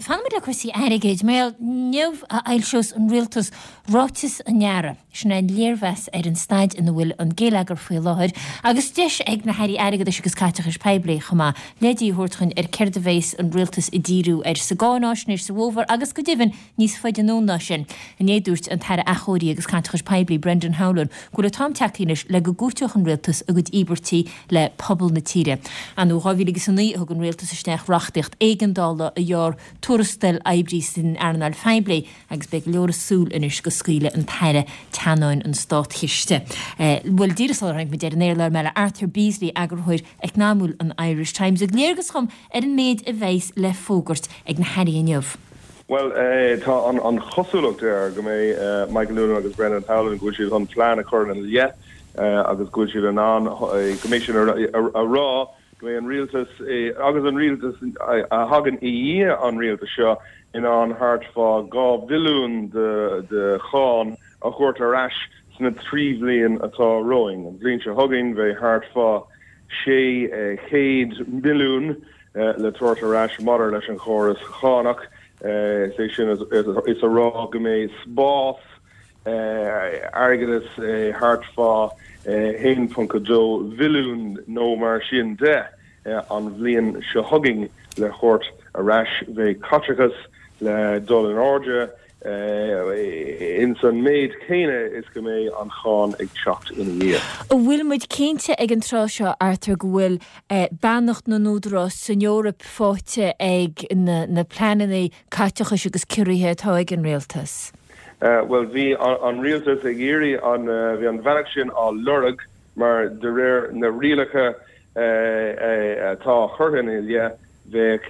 fanna le chuí airigéid mé neamh a eilseos an rialtas rátas an neara sna léirhes an staid in bhfuil an géalagar faoi láthir agus deis ag na hairí airigad agus caiteachas peibli chumá ledí thuirtchain ceir a bhéis an rialtas I ddíriú sa gánáisnéir sa bhómhar agus go dibhann níos faidir nóna sin in éadúirt an tar achóirí agus caiteachas peibli Brendan Howlin go le tám teachtaínis le go gúteach an rialtas a go íbertí le pobl na tíre an ó ráhílagus san ní thug an rialtas isteach rachtacht éigendála a jaar tuarastal eibrí sin Arnal Feibli agus beag leor súl inis go scaoile an taire teanáin an stát chiiste. Bhfuil dírasáil rank me deir an éirleir meile Arthur Beasley agur chuir ag námúil an Irish Times ag léargus chum an méid a bhéis le fógart ag na hairí inniuh. Well, tá an chosúlacht there go mé Michael Noonan agus Brendan Howlin go siad an plán a chur an liet agus go siad an commission a rá an rialtas agus an rialtas a hagan I an rialtas seo in an hart fá gá bhilún de cháin a chuirt arás sna trí bblion atá roing an bblin se hagan bheith hart fá sé chéad milliún le tuairt arás modar leis an choras chánach sé sin is a rá go mé spás airgedas hart fá 1.2 bhilún nó mar sin de an bblion se hugging le chót arás bheith catrachas le dul an áde in san méid chéine is go mé an cháin ag teacht in dhé. Bhfuil muid cénte ag an trá seo Arthur go bhfuil bannacht na nódrás san Eorop fáte ag na pleananaí caiteachas agus cuirithe atá ag an rialtas. Well, bhí an rialtas ag éirí bhí an bhealach sin á lorug mar de réir na rialacha tá churthain ilé bheith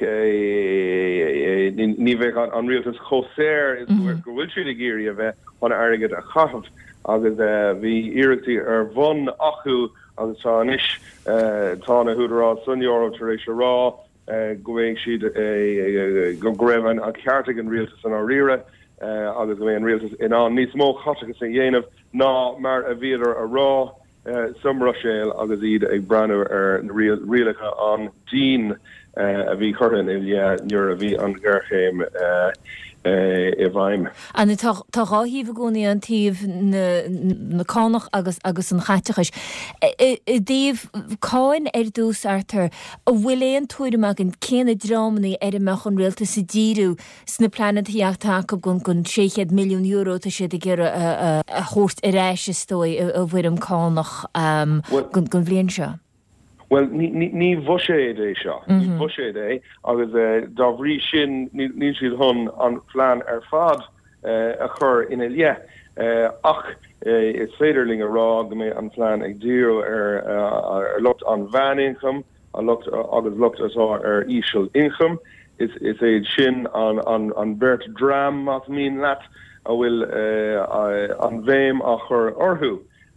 ní bheith an rialtas choséir is go bhfuil siad ag éirí a bheith an airgad a chathmh agus bhí iireachtaí ar bhun acu agus tá inis tá na húdarrá san Eorop tar éis rá go bhfuil siad go gréibh a ceartach an rialtas an á riire agus go bhfuil an rialtas in an níos mó chateachas a dhéanamh ná mar a bhíidir a rá Sumrashéil agus iad ag breanú ar rialacha an dín a bhí churthain nuair a bhí an gghearchéim I bhaim. An tá ráhíh gcónaí an taobh na cánach agus an chaiteachas. I dtíobh cáin dús Arthur a bhfuil éon túireach an céanna drámaní meach an rialtas sa ddíriú sna planetaíochtta gon 600 milliún euro tá siad gur a chóst aráis stoi a bhuiir cánach gon bblion seo. Well, ní bhoséid é seo. Ní bhoséid é, agus dá bhrí sin ní siad chun an plán ar fad a chur ina lé. Ach is féidirling a rá go mé an plán ag díú ar lucht an bhean income, agus lucht atá ar íseal income. Is é sin an bert dram as mín leat a bhfuil an bhéim a chur orthú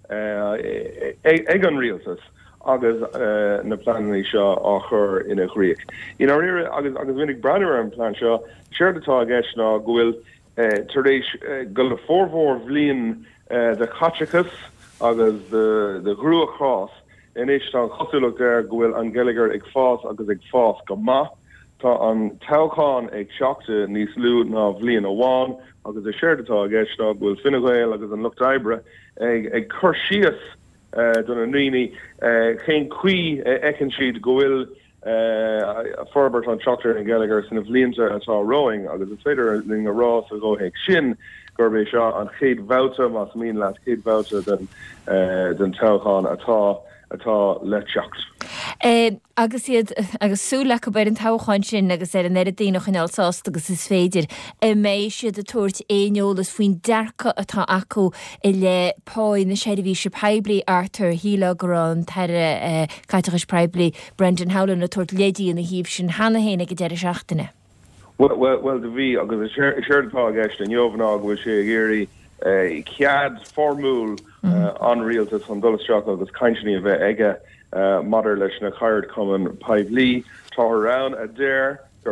ag an rialtas. Agus na planaí seo á chur ina chríoch. In our area agus vinnig breanúir an plán seo, séir atá gceist ná go bhfuil tar éis go le fórmhór bhliain de caiteachas agus de grúa chás in éis tá chosúlacht ar go bhfuil an gealagar ag fás agus ag fás go maith. Tá an toghcháin ag seachta níos lú ná bhliain amháin agus a séir atá gceist ná go bhfuil Fine Gael agus an Lucht Oibre ag chur síos don an rini cén cuí ecan siad go bhfuil forbert an seachtar an Gallagher sin bhlianta atá roing agus is féidir ling a rá a go héag sin gurbé seo an chéad bhouta mas mín leat chéad bhouta den toghcháin atá le teacht. Agus iad agus súla go bar an toghcháin sin agus ar an daoch in alsásta agus is féidir mé siad a tuairt éolalas faoin dearcha atá acu I le páin na séidirhí se peibli Arthur híla go an taire caiteachas peibli Brendan Howlin a tuairt lédí in na híomh sin hana héna go deir seachtainna. Well de bhí agus séirtá gceist an jobhná bhfuil sé géirí cead formúl an rialtas an dulasteach agus caintní a bheith aige modar leis na chairt cuman peibli tá ran a déir gur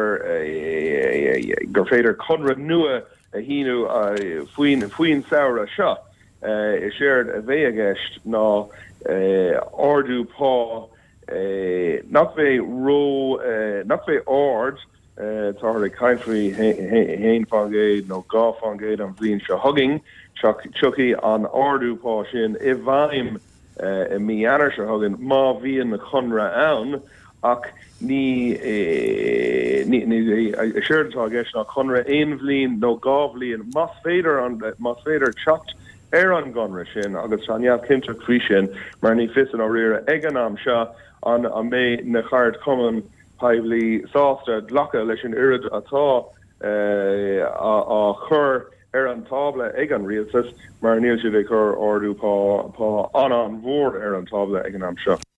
féidir conrad nua a híú faoin saoire seo is séirt a bheith agist ná ardú pá nach bheith ord tá country hain fangéid nó gá fangéid an bblin se hugging chuki an ardúpá sin I bhaim I mí anar se hugging má bhíon na chunra ann ach ní siirtá gis na chunra éon bhlín nó gá bhlíon mas féidir teacht an gunra sin agus anneamh cinnte crí sin mar ní fisan á rire ag an am seo an mé na chard cuman paimhlí sásta dlacha leis an irid atá a chur an table ag an rialtas mar níl siad ag chur ardúpá an bhór an table ag an am seo.